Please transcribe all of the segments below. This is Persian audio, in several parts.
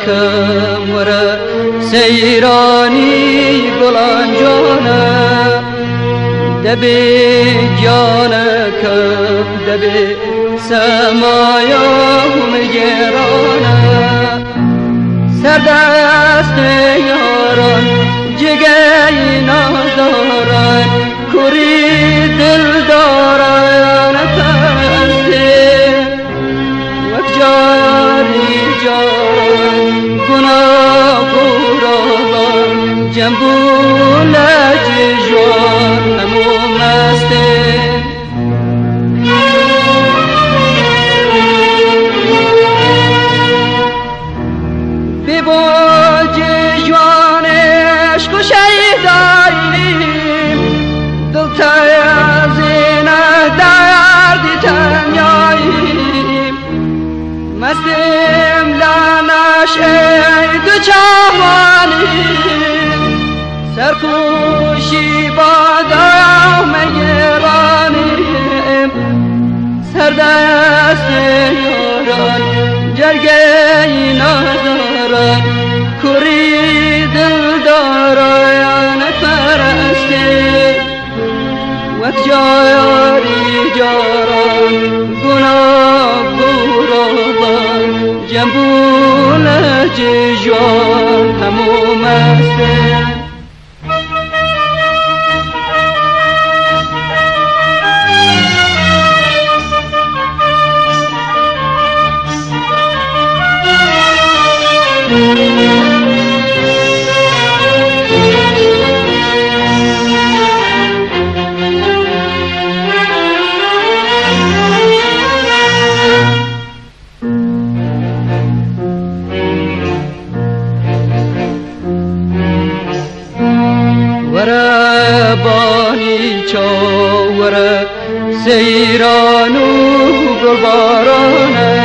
جانکم وره سیرانی گلان جانه دبی جانکم دبی سمایم گرانه سردست یاران جگه نازاران کوری دل داران پسته وک جاری جاران گناه پوران جنبول جوان نمو مسته باج جوانش کو شیداییم دل تازینه دردی تنیاییم مستیم لانش ای دو جوانیم سرکوشی بادام گرانیم سردست یاران جرگه ندارن کوری دل دارن پرسته وقت جاری جاران گناه برابر جنبول جیجان همو مسته وره بانی چاوره سیرانو گلبارانه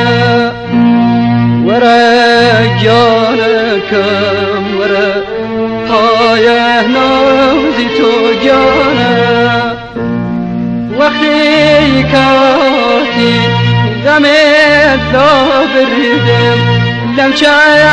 وره جانکم وره پایه نازی تو جانه وقتی کاتی غمت لا بریدم لمچه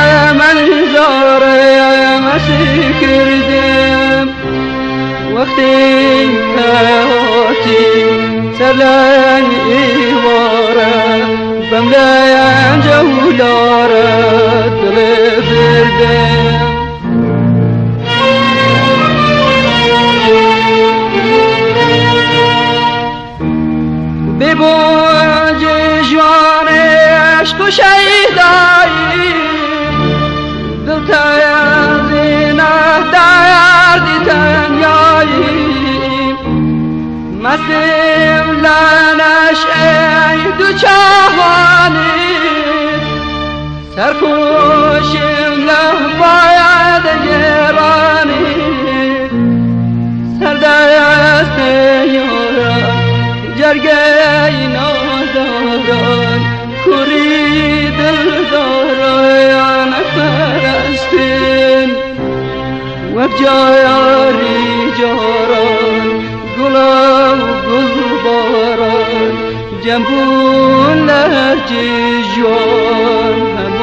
منظاره مسی کردم وقتی کاتی سرلن ایواره بملاین جولاره دل بردم ببوج جوانش کو شیدایی دل تازینه دردی تنیایی مستیم لانش ای دو چاوانی سرکوشیم له باید گرانی سردست یاران جرگه ناداران کوری دل داران پرستین وک جاری جاران گلاب گل باران جنبون لرجی جوان